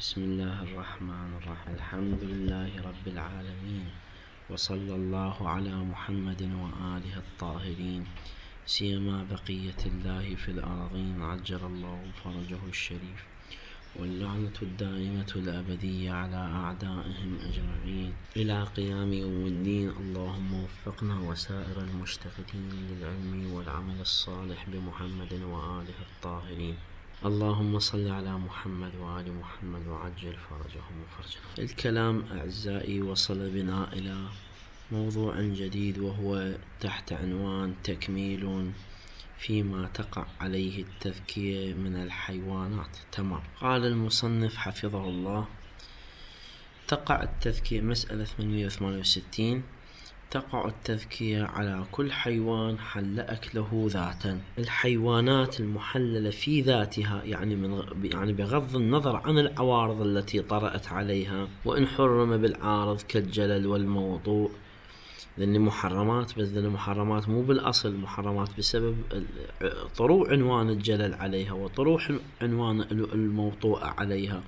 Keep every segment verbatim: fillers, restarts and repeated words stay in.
بسم الله الرحمن الرحيم. الحمد لله رب العالمين، وصلى الله على محمد وآله الطاهرين، سيما بقية الله في الأرضين، عجل الله فرجه الشريف، واللعنة الدائمة الأبدية على أعدائهم أجمعين إلى قيام يوم الدين. اللهم وفقنا وسائر المشتغلين للعلم والعمل الصالح بمحمد وآله الطاهرين. اللهم صل على محمد وآل محمد وعجل فرجهم وفرجنا. الكلام أعزائي وصل بنا إلى موضوع جديد، وهو تحت عنوان تكميل فيما تقع عليه التذكية من الحيوانات. تمام. قال المصنف حفظه الله: تقع التذكية، مسألة ثمانمئة وثمانية وستين، تقع التذكية على كل حيوان حل أكله ذاتا. الحيوانات المحللة في ذاتها، يعني من يعني بغض النظر عن العوارض التي طرأت عليها، وإن حرم بالعارض كالجلل والموضوع، لأن محرمات، بس لأن محرمات مو بالأصل محرمات بسبب طروع عنوان الجلل عليها وطروع عنوان الموضوع عليها،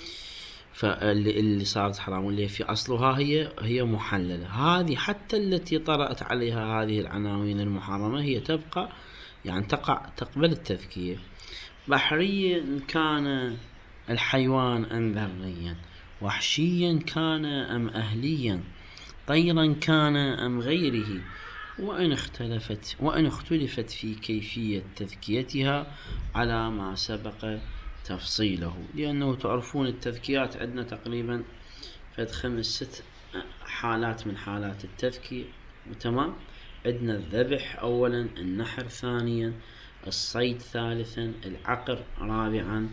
فاللي اللي صارت حرام، واللي في أصلها هي هي محللة. هذه حتى التي طرأت عليها هذه العناوين المحرمة هي تبقى، يعني تقع تقبل التذكية. بحريا كان الحيوان أم بريا، وحشيا كان أم أهليا، طيرا كان أم غيره، وإن اختلفت وإن اختلفت في كيفية تذكيتها على ما سبق تفصيله. لأنه تعرفون التذكيات عندنا تقريبا فد خمس ست حالات من حالات التذكية. تمام. عندنا الذبح أولا، النحر ثانيا، الصيد ثالثا، العقر رابعا،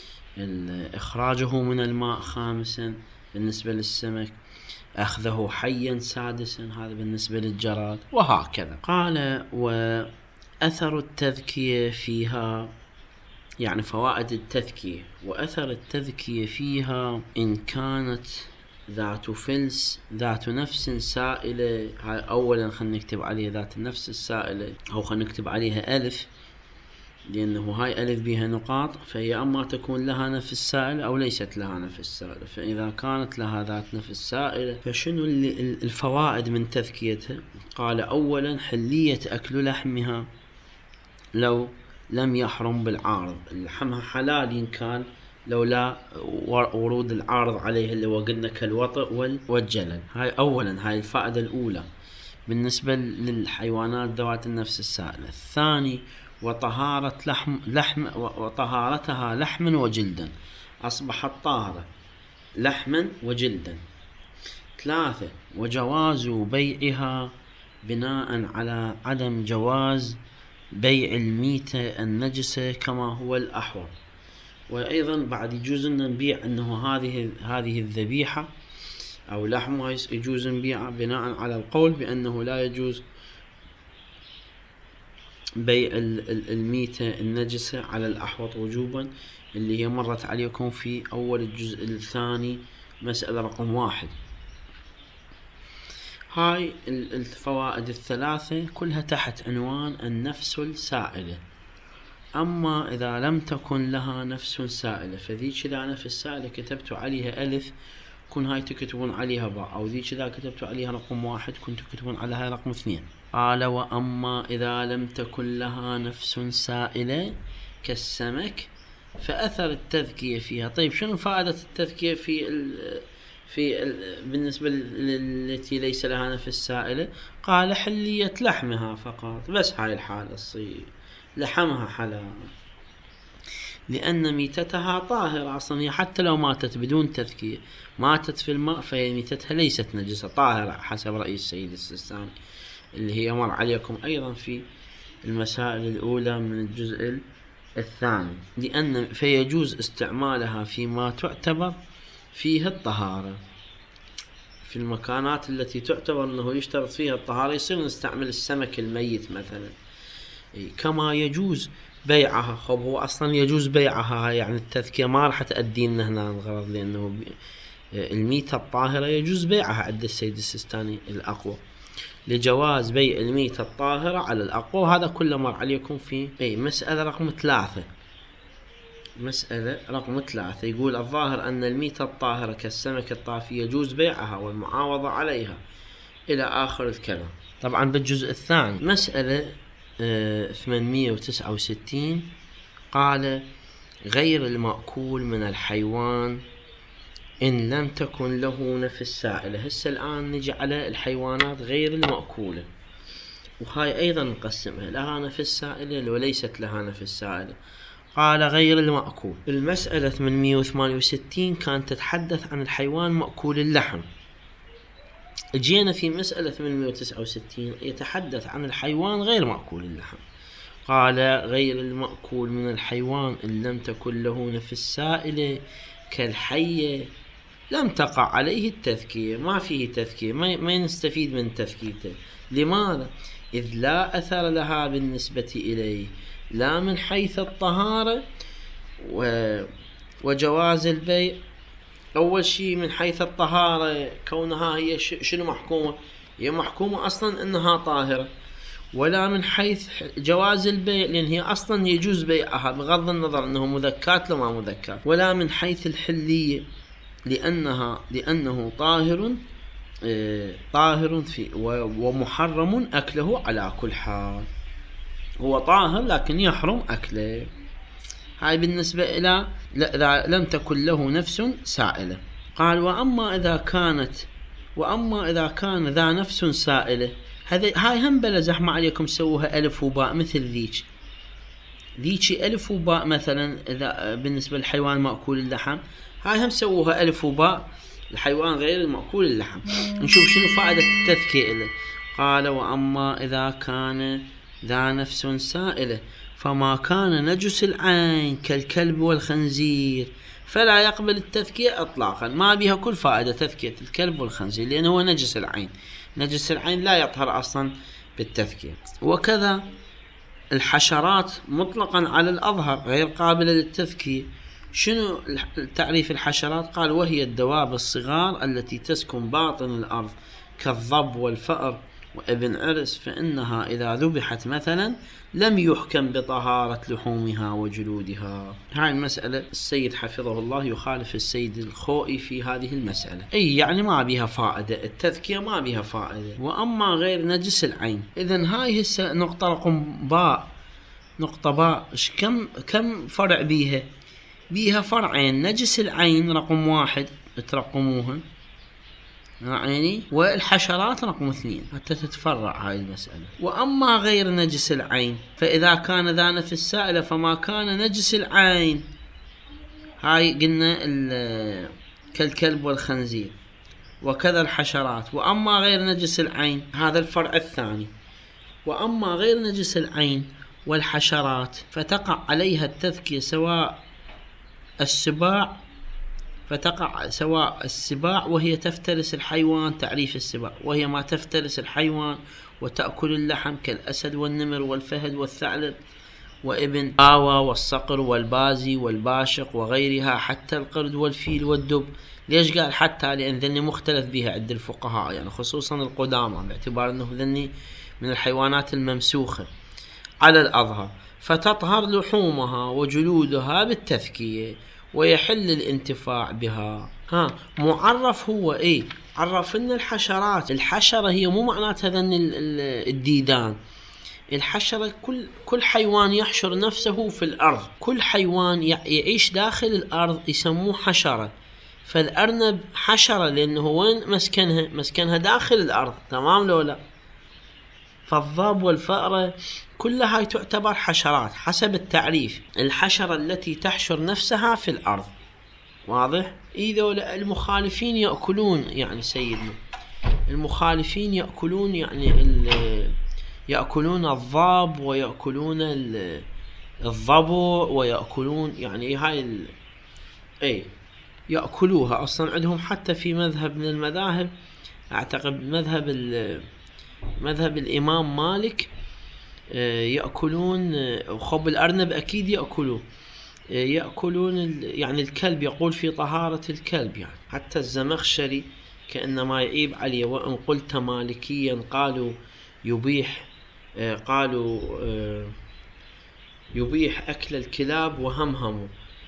إخراجه من الماء خامسا بالنسبة للسمك، أخذه حيا سادسا، هذا بالنسبة للجراد، وهكذا. قال: وأثر التذكية فيها، يعني فوائد التذكية وأثر التذكية فيها: إن كانت ذات فلس ذات نفس سائلة. أولا خلينا نكتب عليها ذات النفس السائلة، أو خلينا نكتب عليها ألف، لأنه هاي ألف بها نقاط، فهي أما تكون لها نفس سائلة أو ليست لها نفس سائلة. فإذا كانت لها ذات نفس سائلة، فشنو الفوائد من تذكيتها؟ قال: أولا حلية أكل لحمها لو لم يحرم بالعارض. لحمها حلال إن كان لولا ورود العارض عليه، اللي وقلنا كالوطئ والجلل. هاي أولا، هاي الفائدة الأولى بالنسبة للحيوانات ذوات النفس السائلة. الثاني: وطهارة لحم لحم وطهارتها لحما وجلدا، أصبحت طاهرة لحما وجلدا. ثلاثة: وجواز بيعها بناء على عدم جواز بيع الميتة النجسة كما هو الأحوط. وأيضا بعد يجوز أن نبيع أنه هذه هذه الذبيحة أو لحمها يجوز نبيعها بناء على القول بأنه لا يجوز بيع الميتة النجسة على الأحوط وجوبا، اللي هي مرت عليكم في أول الجزء الثاني، مسألة رقم واحد. هاي الفوائد الثلاثة كلها تحت عنوان النفس السائلة. أما إذا لم تكن لها نفس سائلة، فذيك إذا نفس سائلة كتبتوا عليها ألف، كن هاي تكتبون عليها باء، أو ذيك إذا كتبتوا عليها رقم واحد كنتوا تكتبون عليها رقم اثنين. قال: وأما إذا لم تكن لها نفس سائلة كالسمك فأثر التذكية فيها. طيب شنو فائدة التذكية في ال في ال بالنسبة التي ليس لها نفس سائلة؟ قال: حلية لحمها فقط، بس هاي الحالة تصير لحمها حلال، لأن ميتتها طاهرة أصلا. هي حتى لو ماتت بدون تذكية، ماتت في الماء، فهي ميتتها ليست نجسة، طاهرة حسب رأي السيد السيستاني، اللي هي مر عليكم أيضا في المسائل الأولى من الجزء الثاني. لأن فيجوز استعمالها فيما تعتبر فيها الطهارة، في المكانات التي تعتبر أنه يشترط فيها الطهارة، يصير نستعمل السمك الميت مثلا. كما يجوز بيعها. خب هو أصلا يجوز بيعها، يعني التذكية ما راح تأدي لنا هنا الغرض، لأنه الميتة الطاهرة يجوز بيعها عند السيد السيستاني الأقوى، لجواز بيع الميتة الطاهرة على الأقوى. هذا كله مر عليكم في أي مسألة رقم ثلاثة. مسألة رقم ثلاثة يقول الظاهر أن الميتة الطاهرة كالسمك الطافي يجوز بيعها والمعاوضة عليها إلى آخر الكلام. طبعا بالجزء الثاني مسألة ثمانمئة وتسعة وستين قال غير المأكول من الحيوان إن لم تكن له نفس سائلة. هسه الآن نجي على الحيوانات غير المأكولة، وهاي أيضا نقسمها لها نفس سائلة وليست لها نفس سائلة. قال غير المأكول. المسألة ثمانمئة وثمانية وستين كانت تتحدث عن الحيوان مأكول اللحم. جينا في مسألة ثمانمئة وتسعة وستين يتحدث عن الحيوان غير مأكول اللحم. قال غير المأكول من الحيوان إن لم تكن له نفس سائلة كالحية لم تقع عليه التذكية. ما فيه تذكية، ما نستفيد من تذكيته. لماذا؟ إذ لا أثر لها بالنسبة إليه، لا من حيث الطهارة وجواز البيع. أول شيء من حيث الطهارة كونها هي شنو محكومة؟ هي محكومة أصلا أنها طاهرة. ولا من حيث جواز البيع لأن هي أصلا يجوز بيعها بغض النظر أنه مذكات لو ما مذكات. ولا من حيث الحلية لأنها لأنه طاهر اه طاهر في ومحرم أكله على كل حال. هو طاهر لكن يحرم أكله. هاي بالنسبة إلى إذا لم تكن له نفس سائلة. قال وأما إذا كانت وأما إذا كان ذا نفس سائلة. هاي هم بلا زحمة عليكم سووها ألف وباء مثل ذيك ذيك ألف وباء مثلا إذا بالنسبة للحيوان مأكول اللحم. هاي هم سووها ألف وباء الحيوان غير المأكول اللحم. نشوف شنو فائدة التذكية له. قال وأما إذا كان ذا نفس سائلة فما كان نجس العين كالكلب والخنزير فلا يقبل التذكية اطلاقا. ما بها كل فائدة تذكية الكلب والخنزير لأنه هو نجس العين. نجس العين لا يطهر أصلا بالتذكية. وكذا الحشرات مطلقا على الأظهر غير قابلة للتذكية. شنو تعريف الحشرات؟ قال وهي الدواب الصغار التي تسكن باطن الأرض كالضب والفأر وابن عرس، فإنها إذا ذبحت مثلا لم يحكم بطهارة لحومها وجلودها. هاي المسألة السيد حفظه الله يخالف السيد الخوئي في هذه المسألة. أي يعني ما بها فائدة التذكية، ما بها فائدة. وأما غير نجس العين إذن هاي هسه نقطة رقم باء نقطة باء كم كم فرع بيها؟ بيها فرعين. نجس العين رقم واحد ترقموها يعني، والحشرات رقم اثنين حتى تتفرع هاي المسألة. وأما غير نجس العين فإذا كان ذا نفس السائلة فما كان نجس العين. هاي قلنا كالكلب والخنزير وكذا الحشرات. وأما غير نجس العين هذا الفرع الثاني. وأما غير نجس العين والحشرات فتقع عليها التذكية سواء السباع فتقع سواء السباع وهي تفترس الحيوان. تعريف السباع وهي ما تفترس الحيوان وتأكل اللحم كالأسد والنمر والفهد والثعلب وابن آوى والصقر والبازي والباشق وغيرها حتى القرد والفيل والدب. ليش قال حتى؟ لأن ذني مختلف بها عند الفقهاء يعني خصوصا القدامى باعتبار أنه ذني من الحيوانات الممسوخة على الأظهر. فتطهر لحومها وجلودها بالتذكية ويحل الانتفاع بها. ها معرف هو ايه؟ عرف ان الحشرات الحشرة هي مو معناتها ذن الديدان. الحشرة كل كل حيوان يحشر نفسه في الأرض. كل حيوان يعيش داخل الأرض يسموه حشرة. فالأرنب حشرة لأنه وين مسكنها؟ مسكنها داخل الأرض. تمام لو لا؟ فالضب والفأرة كلها تعتبر حشرات حسب التعريف. الحشرة التي تحشر نفسها في الأرض. واضح؟ إذا المخالفين يأكلون يعني سيدنا المخالفين يأكلون يعني يأكلون الضب ويأكلون الضبع ويأكلون يعني هاي ال... اي يأكلوها أصلا. عندهم حتى في مذهب من المذاهب أعتقد مذهب ال... مذهب الإمام مالك يأكلون خب الأرنب أكيد يأكلوه يأكلون يعني الكلب. يقول في طهارة الكلب يعني. حتى الزمخشري كأنما يعيب عليه وإن قلت مالكيا قالوا يبيح قالوا يبيح أكل الكلاب وهمهموا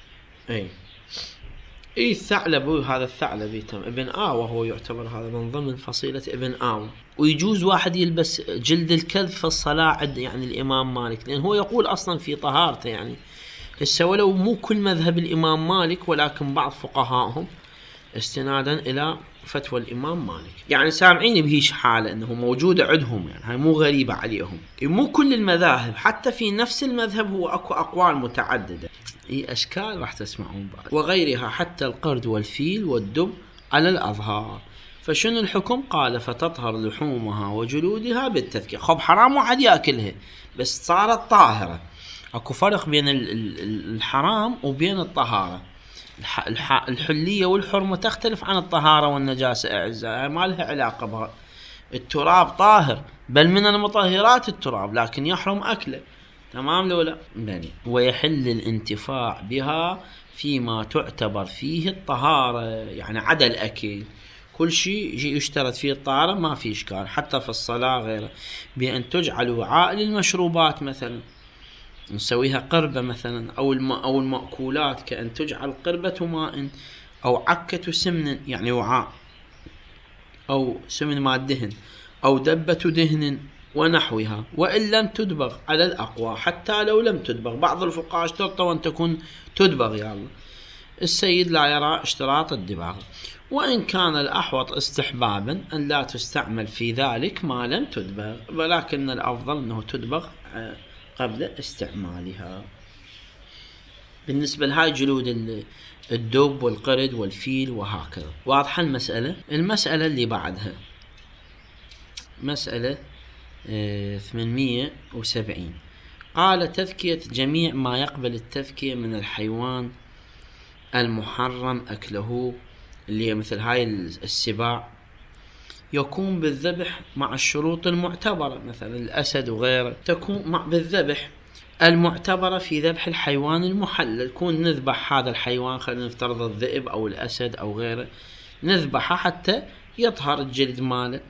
اي اي الثعلب، هذا الثعلب ابن آوى، وهو يعتبر هذا من ضمن فصيلة ابن آوى. ويجوز واحد يلبس جلد الكلب في الصلاة عند يعني الإمام مالك، لأن هو يقول أصلا في طهارته. يعني هسه ولو مو كل مذهب الإمام مالك، ولكن بعض فقهائهم استنادا إلى فتوى الإمام مالك يعني سامعين بهيش حالة أنه موجودة عندهم، يعني هاي مو غريبة عليهم. مو كل المذاهب، حتى في نفس المذهب هو أكو أقوال متعددة، هي أشكال راح تسمعون بعد، وغيرها حتى القرد والفيل والدب على الأظهار. فشنو الحكم؟ قال فتطهر لحومها وجلودها بالتذكية. خب حرام واحد يأكلها بس صارت طاهرة. أكو فرق بين الحرام وبين الطهارة. الحلية والحرمة تختلف عن الطهارة والنجاسة أعزائي، ما لها علاقة بها. التراب طاهر، بل من المطهرات التراب، لكن يحرم أكله. تمام لو لا؟ بني. ويحل الانتفاع بها فيما تعتبر فيه الطهارة، يعني عدا الأكل. كل شيء يجي يشترط فيه الطهارة ما في إشكال، حتى في الصلاة غيره، بأن تجعل وعاء للمشروبات مثلا، نسويها قربة مثلا، أو الماء أو المأكولات، كأن تجعل قربة ماء أو عكة سمن، يعني وعاء، أو سمن ماء دهن، أو دبة دهن ونحوها، وإن لم تدبغ على الأقوى. حتى لو لم تدبغ، بعض الفقهاء اشترطوا أن تكون تدبغ، يا الله السيد لا يرى اشتراط الدباغ. وإن كان الأحوط استحبابا أن لا تستعمل في ذلك ما لم تدبغ، ولكن الأفضل أنه تدبغ قبل استعمالها. بالنسبة لهاي جلود الدب والقرد والفيل وهكذا. واضحة المسألة؟ المسألة اللي بعدها مسألة ثمانمئة وسبعين. قال تذكية جميع ما يقبل التذكية من الحيوان المحرم أكله، اللي مثل هاي السباع، يكون بالذبح مع الشروط المعتبرة، مثلا الأسد وغيره، تكون مع بالذبح المعتبرة في ذبح الحيوان المحلل. يكون نذبح هذا الحيوان، خلينا نفترض الذئب أو الأسد أو غيره، نذبحه حتى يطهر الجلد ماله.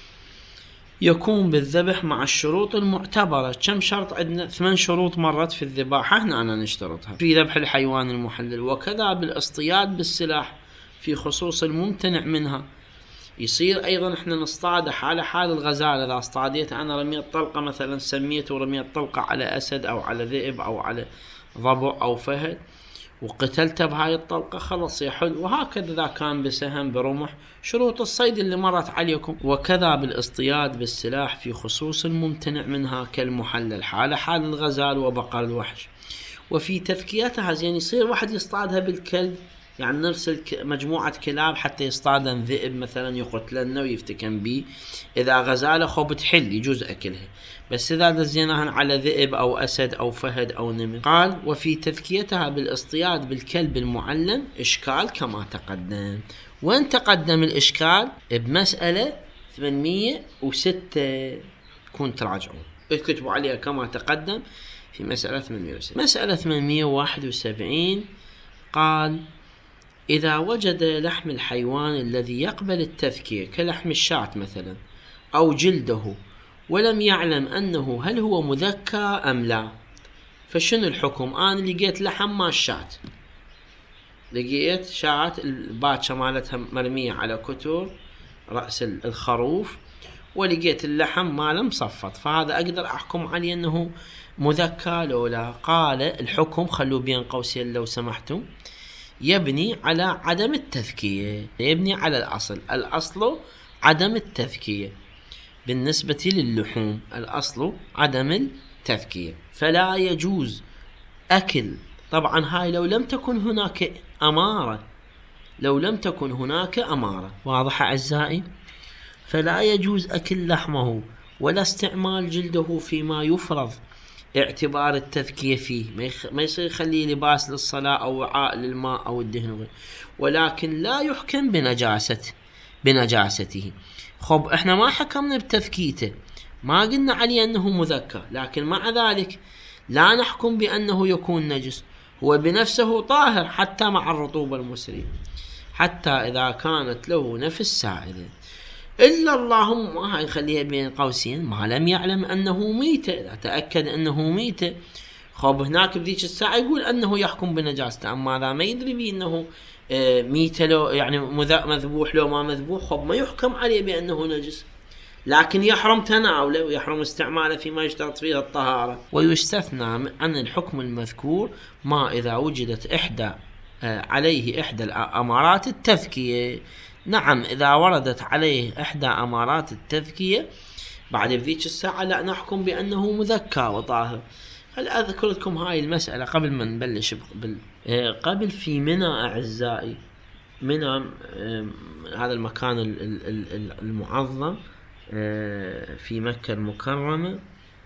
يكون بالذبح مع الشروط المعتبرة. كم شرط عندنا؟ ثمان شروط مرت في الذباحة هنا أنا نشترطها في ذبح الحيوان المحلل. وكذا بالاصطياد بالسلاح في خصوص الممتنع منها. يصير أيضا إحنا نصطاد على حال الغزالة. إذا اصطاديت أنا رميت طلقة مثلا، سميت ورميت طلقة على أسد أو على ذئب أو على ضبع أو فهد، وقتلته بهاي الطلقة، خلص يحل. وهكذا إذا كان بسهم برمح، شروط الصيد اللي مرت عليكم. وكذا بالاصطياد بالسلاح في خصوص الممتنع منها كالمحلل حال حال الغزال وبقر الوحش. وفي تذكيتها زين يصير واحد يصطادها بالكلب، يعني نرسل مجموعة كلاب حتى يصطادن ذئب مثلا يقتلن ويفتكن بيه. إذا غزالة خب تحل يجوز أكلها، بس إذا دزيناهن على ذئب أو أسد أو فهد أو نمر. قال وفي تذكيتها بالاصطياد بالكلب المعلم إشكال كما تقدم. وين تقدم الإشكال؟ بمسألة ثمانمئة وستة، تكون تراجعون اكتبوا عليها كما تقدم في مسألة ثمانمئة وستة. مسألة ثمانمئة وواحد وسبعين قال إذا وجد لحم الحيوان الذي يقبل التذكية كلحم الشاة مثلا أو جلده، ولم يعلم أنه هل هو مذكى أم لا، فشنو الحكم؟ أنا لقيت لحم ما الشاة، لقيت شاة الباتشة مالتها مرمية على كتر رأس الخروف، ولقيت اللحم ماله مصفط، فهذا أقدر أحكم عليه أنه مذكى لو لا؟ قال الحكم، خلوا بين قوسين لو سمحتم، يبني على عدم التذكية، يبني على الأصل. الأصل عدم التذكية بالنسبة للحوم، الأصل عدم التذكية، فلا يجوز أكل. طبعا هاي لو لم تكن هناك أمارة، لو لم تكن هناك أمارة، واضح أعزائي؟ فلا يجوز أكل لحمه ولا استعمال جلده فيما يفرض اعتبار التذكية فيه. ما يصير يخليه لباس للصلاة أو وعاء للماء أو الدهن، ولكن لا يحكم بنجاسة بنجاسته. خب احنا ما حكمنا بتذكيته، ما قلنا عليه أنه مذكى، لكن مع ذلك لا نحكم بأنه يكون نجس. هو بنفسه طاهر حتى مع الرطوبة المسرية، حتى إذا كانت له نفس سائلة، إلا اللهم هاي خليها بين قوسين ما لم يعلم أنه ميتة. إذا تأكد أنه ميتة خب هناك بذيك الساعة يقول أنه يحكم بنجاسته، أما هذا ما يدري به أنه ميت لو يعني مذبوح لو ما مذبوح، خب ما يحكم عليه بأنه نجس، لكن يحرم تناوله ويحرم استعماله فيما يشترط فيه الطهارة. ويستثنى عن الحكم المذكور ما إذا وجدت إحدى عليه إحدى الأمارات التذكية. نعم إذا وردت عليه إحدى أمارات التذكية بعد بذيك الساعة لا نحكم بأنه مذكى وطاهر. هل أذكر لكم هاي المسألة قبل ما نبلش بال... قبل في منى أعزائي، منى هذا المكان المعظم في مكة المكرمة،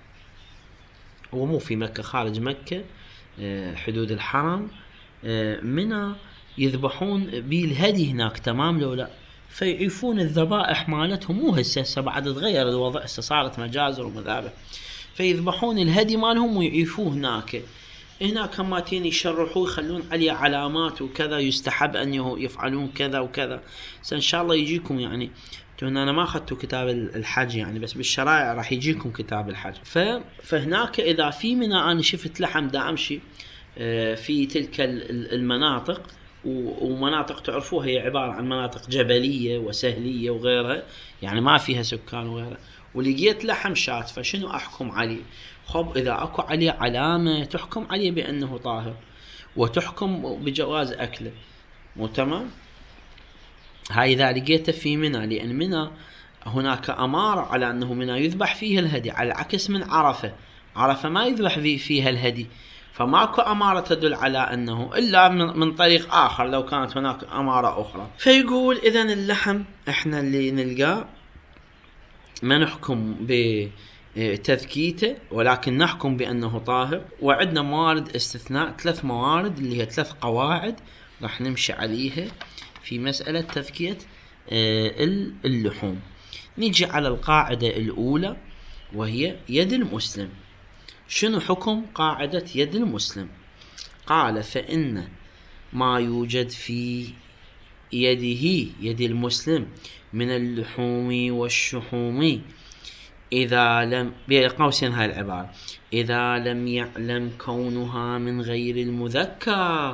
ومو في مكة خارج مكة حدود الحرم، منى يذبحون بالهدي هناك، تمام لو لا، فيعيفون الذبائح مالتهم، مو هسه هسه بعد تغير الوضع، هسه صارت مجازر ومذابح، فيذبحون الهدي مالهم ويعيفوه هناك. هناك هماتين يشرحوه يخلون عليه علامات وكذا، يستحب أن يفعلون كذا وكذا. إن شاء الله يجيكم يعني، أنا ما أخذتوا كتاب الحج يعني، بس بالشرائع راح يجيكم كتاب الحج. فهناك إذا في منى أنا شفت لحم دا أمشي في تلك المناطق، ومناطق تعرفوها هي عبارة عن مناطق جبلية وسهلية وغيرها، يعني ما فيها سكان وغيرها، ولقيت لحم شات، فشنو أحكم عليه؟ خب إذا أكو عليه علامة تحكم عليه بأنه طاهر وتحكم بجواز أكله، مو تمام؟ هاي إذا لقيته في منى، لأن منى هناك أمارة على أنه منى يذبح فيه الهدي، على العكس من عرفة، عرفة ما يذبح فيها الهدي، فماكو أمارة تدل على أنه إلا من طريق آخر لو كانت هناك أمارة أخرى. فيقول إذن اللحم إحنا اللي نلقاه ما نحكم بتذكيته، ولكن نحكم بأنه طاهر. وعندنا موارد استثناء، ثلاث موارد اللي هي ثلاث قواعد راح نمشي عليها في مسألة تذكية اللحوم. نيجي على القاعدة الأولى وهي يد المسلم. شنو حكم قاعدة يد المسلم؟ قال فإن ما يوجد في يده يد المسلم من اللحوم والشحوم إذا لم، بقوسين هاي العبارة، إذا لم يعلم كونها من غير المذكى.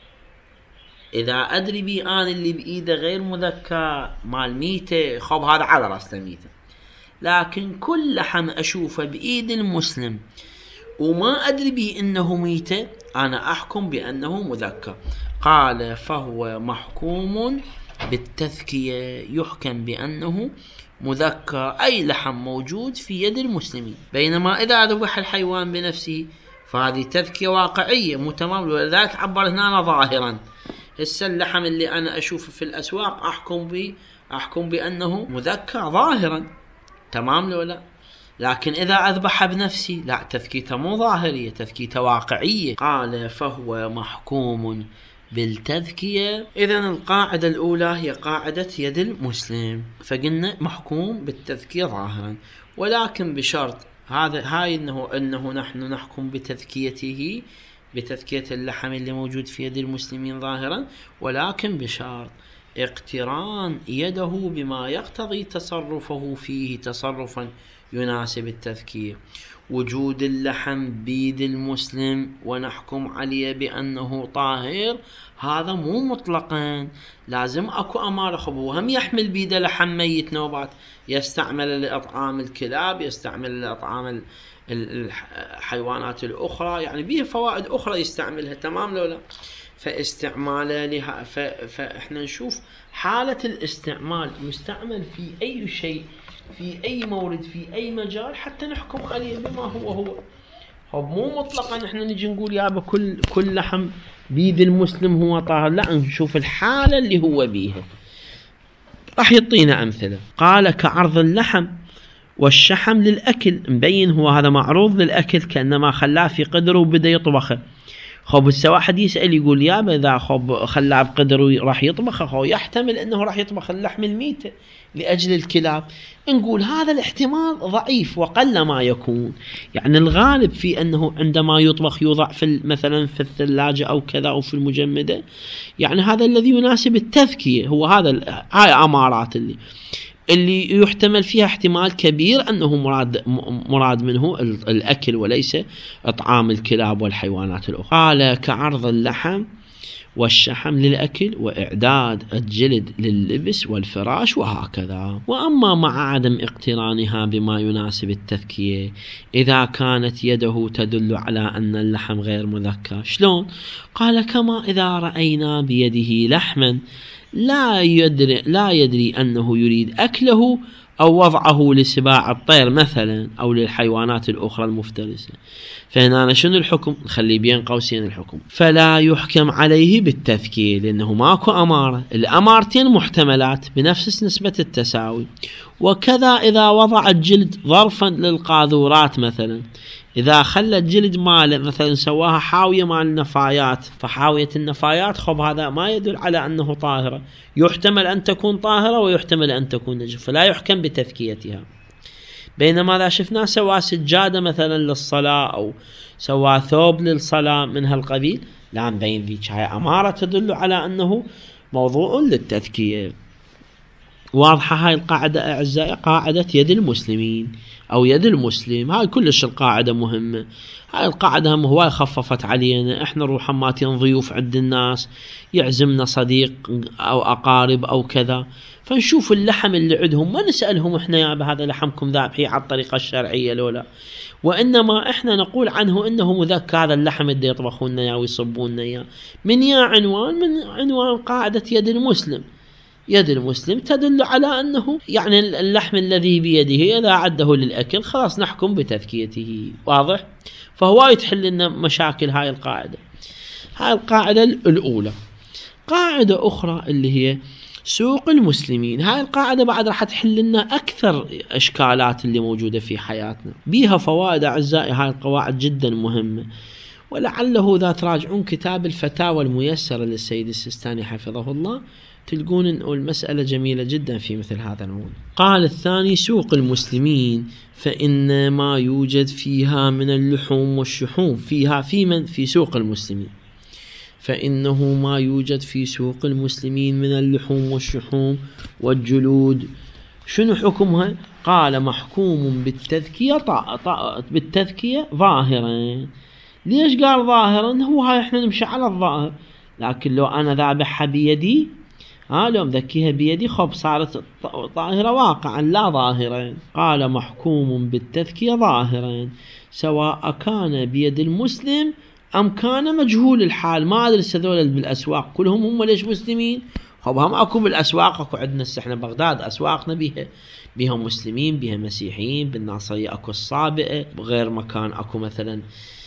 إذا أدري بي أنا اللي بإيده غير مذكى مال ميتة، خب هذا على رأس الميتة، لكن كل لحم أشوفه بإيد المسلم وما أدري بي إنه ميتة، أنا أحكم بأنه مذكى. قال فهو محكوم بالتذكية، يحكم بأنه مذكى أي لحم موجود في يد المسلمين. بينما إذا ذبح الحيوان بنفسه فهذه تذكية واقعية مو تمام، ولذلك عبر هنا ظاهرا. هسه اللحم اللي أنا أشوفه في الأسواق أحكم به أحكم بأنه مذكى ظاهرا، تمام لو لا، لكن إذا أذبح بنفسي لا، تذكيته مو ظاهرية، تذكيته واقعية. قال فهو محكوم بالتذكية. إذن القاعدة الأولى هي قاعدة يد المسلم، فقلنا محكوم بالتذكية ظاهرا، ولكن بشرط هذا هاي إنه إنه نحن نحكم بتذكيته، بتذكية اللحم اللي موجود في يد المسلمين ظاهرا، ولكن بشرط اقتران يده بما يقتضي تصرفه فيه تصرفا يناسب التذكية. وجود اللحم بيد المسلم ونحكم عليه بأنه طاهر هذا مو مطلقا، لازم أكو أمارة. خبوه هم يحمل بيده لحم ميت نوبات، يستعمل لإطعام الكلاب، يستعمل لإطعام الحيوانات الأخرى، يعني بيه فوائد أخرى يستعملها، تمام لو لا؟ فاستعماله لها، فإحنا نشوف حالة الاستعمال يستعمل في أي شيء في أي مورد في أي مجال حتى نحكم عليه بما هو هو. هو مو مطلقا احنا نجي نقول يابا كل كل لحم بيد المسلم هو طاهر، لا، نشوف الحالة اللي هو بيها. راح يعطينا أمثلة. قال كعرض اللحم والشحم للأكل، مبين هو هذا معروض للأكل كأنما خلاه في قدره وبدأ يطبخه. خب هسه واحد يسأل يقول يابا إذا خب خلاه بقدره راح يطبخه، خب يحتمل أنه راح يطبخ اللحم الميتة لأجل الكلاب. نقول هذا الاحتمال ضعيف وقل ما يكون، يعني الغالب في أنه عندما يطبخ يوضع في مثلا في الثلاجة أو كذا أو في المجمدة، يعني هذا الذي يناسب التذكية، هو هذا هاي أمارات اللي اللي يحتمل فيها احتمال كبير أنه مراد, مراد منه الأكل وليس إطعام الكلاب والحيوانات الأخرى. قال كعرض اللحم والشحم للأكل وإعداد الجلد لللبس والفراش وهكذا. وأما مع عدم اقترانها بما يناسب التذكية إذا كانت يده تدل على أن اللحم غير مذكى، شلون؟ قال كما إذا رأينا بيده لحما لا يدري, لا يدري أنه يريد أكله أو وضعه لسباع الطير مثلا أو للحيوانات الأخرى المفترسة، فهنا شنو الحكم؟ نخلي بين قوسين الحكم، فلا يحكم عليه بالتذكير لأنه ماكو أمارة، الأمارتين محتملات بنفس نسبة التساوي. وكذا إذا وضع الجلد ظرفا للقاذورات مثلا، إذا خلى الجلد ماله مثلا سواها حاوية مال النفايات، فحاوية النفايات خب هذا ما يدل على أنه طاهرة، يحتمل أن تكون طاهرة ويحتمل أن تكون نجسة، فلا يحكم بتذكيتها. بينما إذا شفنا سوا سجادة مثلا للصلاة أو سوا ثوب للصلاة من هالقبيل، لا نبين ذيك هاي أمارة تدل على أنه موضوع للتذكية. واضحة هاي القاعدة أعزائي، قاعدة يد المسلمين أو يد المسلم، هاي كلش القاعدة مهمة. هاي القاعدة هم هواي خففت علينا، احنا نروح ماتين ضيوف عند الناس، يعزمنا صديق أو أقارب أو كذا، فنشوف اللحم اللي عندهم ما نسألهم احنا يا بهذا لحمكم ذابحي على الطريقة الشرعية لولا، وإنما احنا نقول عنه إنه مذكى، هذا اللحم اللي يطبخون يا ويصبون يا من يا عنوان من عنوان قاعدة يد المسلم. يد المسلم تدل على أنه يعني اللحم الذي بيده إذا عده للأكل خلاص نحكم بتذكيته. واضح؟ فهو يتحل لنا مشاكل هاي القاعدة. هاي القاعدة الأولى. قاعدة أخرى اللي هي سوق المسلمين، هاي القاعدة بعد راح تحل لنا أكثر إشكالات اللي موجودة في حياتنا، بيها فوائد أعزائي. هاي القواعد جدا مهمة، ولعله إذا تراجعون كتاب الفتاوى الميسرة للسيد السيستاني حفظه الله تلقون أن المسألة جميلة جدا في مثل هذا الموضوع. قال الثاني سوق المسلمين فإن ما يوجد فيها من اللحوم والشحوم فيها في من في سوق المسلمين، فإنه ما يوجد في سوق المسلمين من اللحوم والشحوم والجلود شنو حكمها؟ قال محكوم بالتذكية طا... طا... بالتذكية ظاهرا. ليش قال ظاهرا؟ هو هاي احنا نمشي على الظاهر، لكن لو أنا ذابحها بيدي ها لو مذكيها بيدي خب صارت طاهرة واقعا لا ظاهرا. قال محكوم بالتذكية ظاهرا سواء كان بيد المسلم أم كان مجهول الحال. ما أدري هذول بالأسواق كلهم هم ليش مسلمين؟ خب هم أكو بالأسواق، أكو عندنا احنا بغداد أسواقنا بيها بيها مسلمين بيها مسيحيين، بالناصرية أكو الصابئة، بغير مكان أكو مثلا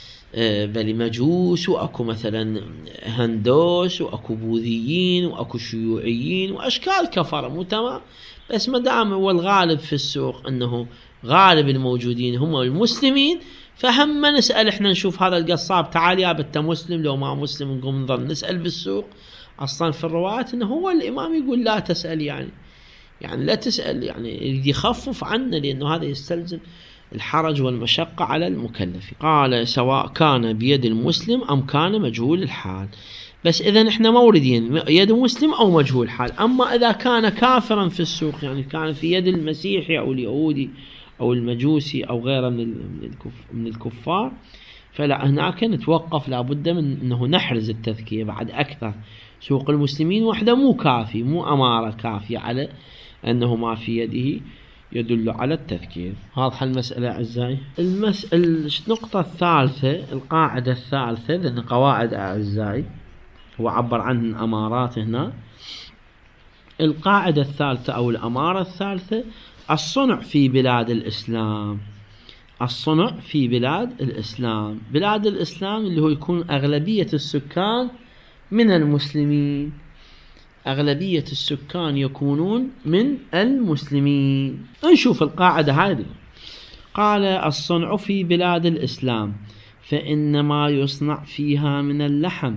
بل مجوس، وأكو مثلا هندوس، وأكو بوذيين، وأكو شيوعيين، وأشكال كفرة مو تمام. بس ما دام هو الغالب في السوق أنه غالب الموجودين هم المسلمين، فهم نسأل احنا نشوف هذا القصاب تعال يا بت مسلم، لو ما مسلم نقوم نظل نسأل بالسوق. أصلا في الروايات أنه هو الإمام يقول لا تسأل، يعني يعني لا تسأل، يعني يخفف عنا لأنه هذا يستلزم الحرج والمشقة على المكلف. قال سواء كان بيد المسلم أم كان مجهول الحال. بس إذا إحنا موردين يد مسلم أو مجهول الحال. أما إذا كان كافرا في السوق، يعني كان في يد المسيحي أو اليهودي أو المجوسي أو غيره من من الكفار، فلا هناك نتوقف، لابد من أنه نحرز التذكية بعد أكثر. سوق المسلمين وحده مو كافي، مو أمارة كافية على أنه ما في يده يدل على التذكير. واضحة المسألة أعزائي. المس... النقطة الثالثة، القاعدة الثالثة، لأن قواعد أعزائي هو عبر عن أمارات هنا. القاعدة الثالثة أو الأمارة الثالثة الصنع في بلاد الإسلام. الصنع في بلاد الإسلام، بلاد الإسلام اللي هو يكون أغلبية السكان من المسلمين، أغلبية السكان يكونون من المسلمين. نشوف القاعدة هذه. قال الصنع في بلاد الإسلام فإن ما يصنع فيها من اللحم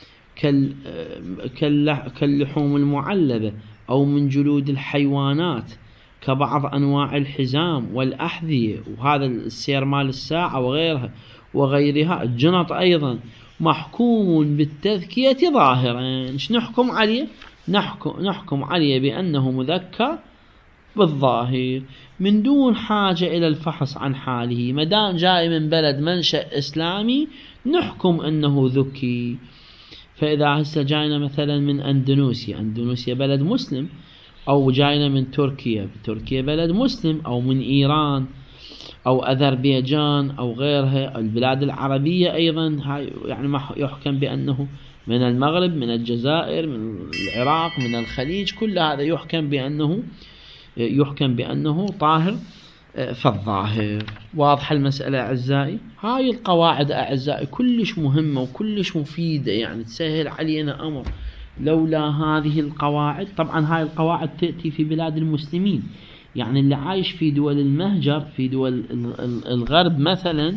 كاللحوم المعلبة أو من جلود الحيوانات كبعض أنواع الحزام والأحذية، وهذا السير مال الساعة وغيرها وغيرها، الجنط أيضا، محكوم بالتذكية ظاهرا. ايش نحكم عليه؟ نحكم, نحكم عليه بأنه مذكى بالظاهر من دون حاجة إلى الفحص عن حاله، مدام جاي من بلد منشأ إسلامي نحكم أنه ذكي. فإذا هسه جاينا مثلا من أندونيسيا، أندونيسيا بلد مسلم، أو جاينا من تركيا، تركيا بلد مسلم، أو من إيران أو أذربيجان أو غيرها البلاد العربية أيضا، هاي يعني ما يحكم بأنه من المغرب، من الجزائر، من العراق، من الخليج، كل هذا يحكم بأنه يحكم بأنه طاهر فالظاهر. واضحة المسألة أعزائي؟ هاي القواعد أعزائي كلش مهمة وكلش مفيدة، يعني تسهل علينا أمر. لولا هذه القواعد، طبعا هاي القواعد تأتي في بلاد المسلمين، يعني اللي عايش في دول المهجر، في دول الغرب مثلا،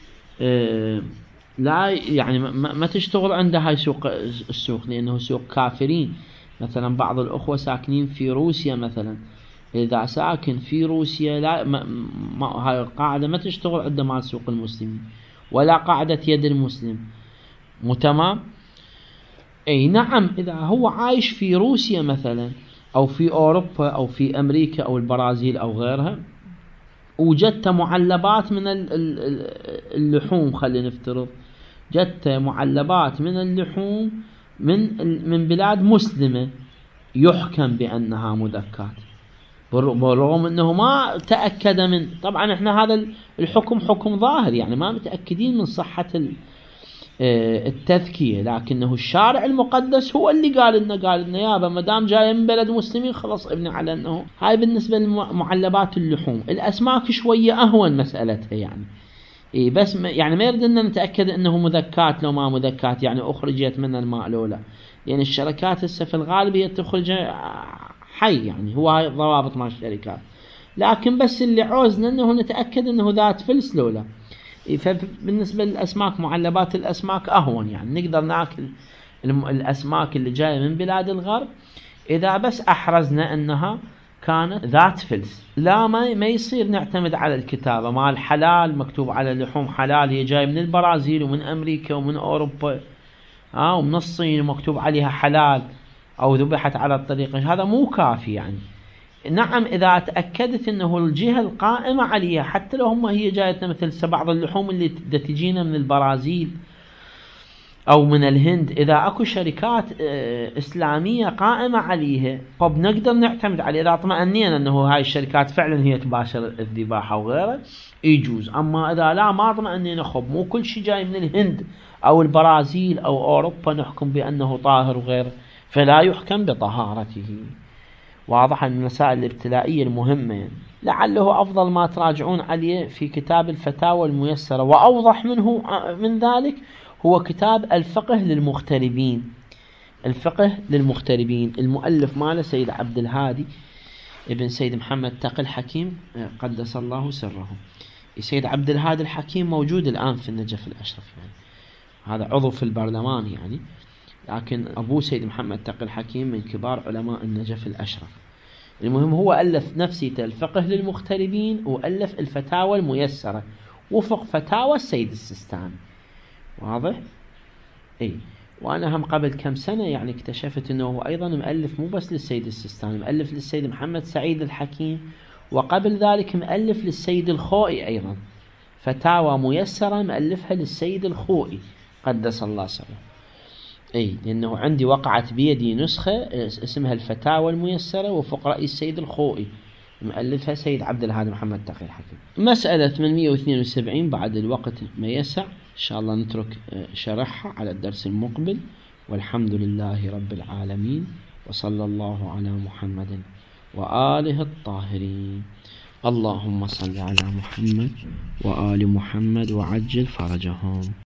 لا يعني ما تشتغل عنده هاي سوق السوق، لأنه سوق كافرين. مثلا بعض الأخوة ساكنين في روسيا مثلا، إذا ساكن في روسيا لا ما ما هاي القاعدة ما تشتغل عنده مال سوق المسلمين، ولا قاعدة يد المسلم. مو تمام؟ أي نعم، إذا هو عايش في روسيا مثلا، أو في أوروبا، أو في أمريكا، أو البرازيل، أو غيرها، وجدت معلبات من اللحوم، خلينا نفترض جدت معلبات من اللحوم من من بلاد مسلمة، يحكم بأنها مذكات، بالرغم أنه ما تأكد من، طبعا احنا هذا الحكم حكم ظاهر، يعني ما متأكدين من صحة التذكية، لكنه الشارع المقدس هو اللي قال لنا قال لنا يابا ما دام جاي من بلد مسلمين خلاص ابني على أنه. هاي بالنسبة لمعلبات اللحوم. الأسماك شوية أهون مسألتها، يعني إيه بس يعني ما يرد أن نتأكد أنه مذكات لو ما مذكات، يعني أخرجت من الماء لولا، لأن يعني الشركات هسه في الغالبية تخرج حي، يعني هو هاي الضوابط مع الشركات، لكن بس اللي عوزنا أنه نتأكد أنه ذات فلس لولا. فبالنسبة للأسماك، معلبات الأسماك أهون، يعني نقدر ناكل الأسماك اللي جاية من بلاد الغرب إذا بس أحرزنا أنها كانت ذات فلس. لا ما ما يصير نعتمد على الكتابة مال حلال، مكتوب على لحوم حلال هي جاية من البرازيل ومن أمريكا ومن أوروبا آه ومن الصين ومكتوب عليها حلال أو ذبحت على الطريقة، هذا مو كافي. يعني نعم إذا تأكدت أنه الجهة القائمة عليها، حتى لو هم هي جايتنا مثل بعض اللحوم اللي تجينا من البرازيل أو من الهند، إذا أكو شركات إسلامية قائمة عليها طب نقدر نعتمد عليه، إذا اطمأنينا أنه هاي الشركات فعلا هي تباشر الذباحة وغيره يجوز. أما إذا لا ما اطمأنينا، خب مو كل شيء جاي من الهند أو البرازيل أو أوروبا نحكم بأنه طاهر وغيره، فلا يحكم بطهارته. واضح أن المسائل الابتلائية المهمة، يعني لعله أفضل ما تراجعون عليه في كتاب الفتاوى الميسرة، وأوضح منه من ذلك هو كتاب الفقه للمغتربين. الفقه للمغتربين المؤلف ماله سيد عبد الهادي ابن سيد محمد تقي الحكيم قدس الله سره. سيد عبد الهادي الحكيم موجود الآن في النجف الأشرف، يعني هذا عضو في البرلمان يعني، لكن أبوه سيد محمد تقي الحكيم من كبار علماء النجف الأشرف. المهم هو ألف نفسيته الفقه للمغتربين، وألف الفتاوى الميسرة وفق فتاوى السيد السيستاني. واضح؟ اي وانا هم قبل كم سنة يعني اكتشفت انه هو ايضا مؤلف مو بس للسيد السيستاني، مؤلف للسيد محمد سعيد الحكيم، وقبل ذلك مؤلف للسيد الخوئي ايضا، فتاوى ميسرة مؤلفها للسيد الخوئي قدس الله سره. اي لانه عندي وقعت بيدي نسخة اسمها الفتاوى الميسرة وفق رأي السيد الخوئي، مؤلفها سيد عبد الهادي محمد تقي الحكيم. مسألة ثمانمئة واثنين وسبعين بعد الوقت ما يسع إن شاء الله نترك شرحها على الدرس المقبل، والحمد لله رب العالمين، وصلى الله على محمد وآله الطاهرين. اللهم صل على محمد وآل محمد وعجل فرجهم.